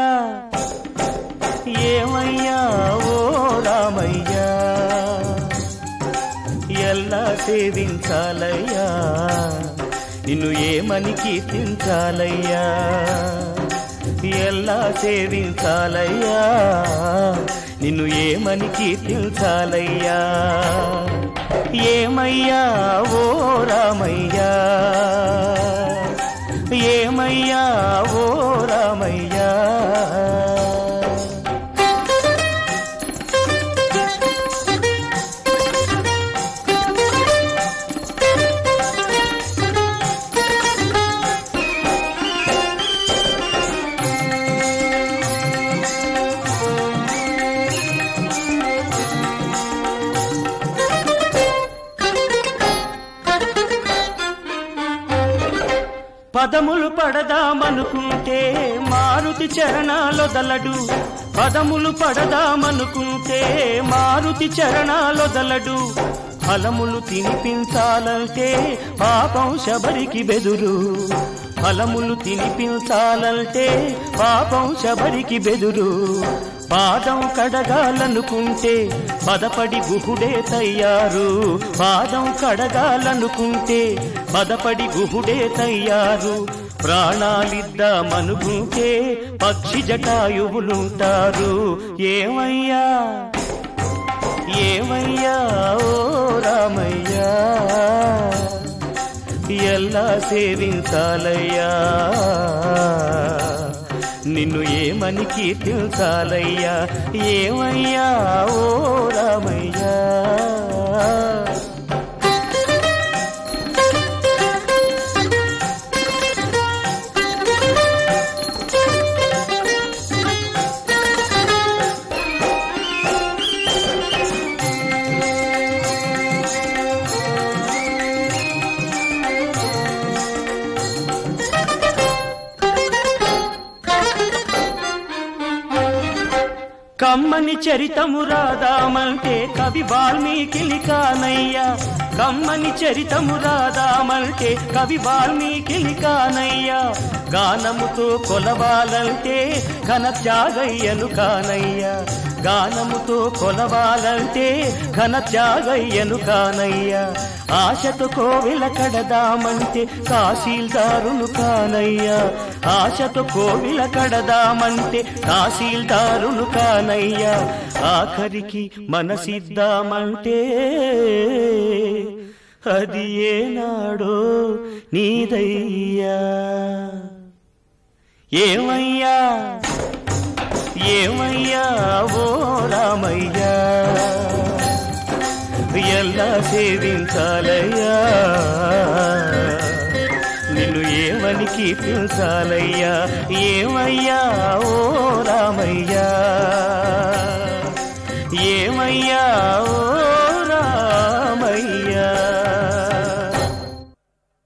ఏమయ్యా ఓ రామయ్యా ఎలా సేవించాలయ్యా నిన్ను ఏమని కీర్తించాలయ్యా ఎలా సేవించాలయ్యా నిన్ను ఏమని కీర్తించాలయ్యా ఏమయ్యా ఓ రామయ్యా ఏమయ్యా ఓ రామయ్యా పదములు పడదామనుకుంటే మారుతి చరణాలొదలడు పదములు పడదామనుకుంటే మారుతి చరణాలొదలడు ఫలములు తినిపించాలంటే పాపం శబరికి బెదురు ఫలములు తినిపించాలంటే పాపం శబరికి బెదురు పాదం కడగాలనుకుంటే పదపడి గుహుడే తయ్యారు పాదం కడగాలనుకుంటే పదపడి గుహుడే తయ్యారు ప్రాణాలిద్దామనుకుంటే పక్షి జటాయువులుంటారు ఏమయ్యా ఏమయ్యా ఓ రామయ్యా ఎలా సేవించాలయ్యా నిన్ను ఏమని కీర్తించాలయ్యా ఏమయ్యా ఓ రామయ్యా కమ్మని చరితము రాదామంటే కవి వాల్మీకిని కానయ్యా కమ్మని చరితము రాదామంటే కవి వాల్మీకిని కానయ్యా గానముతో కొలవాలంటే ఘన త్యాగయ్యను కానయ్యా గానముతో కొలవాలంటే ఘన త్యాగయ్యను కానయ్యా ఆశతో కోవిల కడదామంటే తహసీల్దారును కానయ్యా ఆశతో కోవిల కడదామంటే తహసీల్దారును కానయ్యా ఆఖరికి మనసిద్దామంటే అది ఏనాడో నీదయ్యా ఏమయ్యా ఏమయ్యా ఓ రామయ్యా ఎలా సేవించాలయ్యా నిన్ను ఏమని కీర్తించాలయ్యా ఏమయ్యా ఓ రామయ్యా ఏమయ్యా ఓ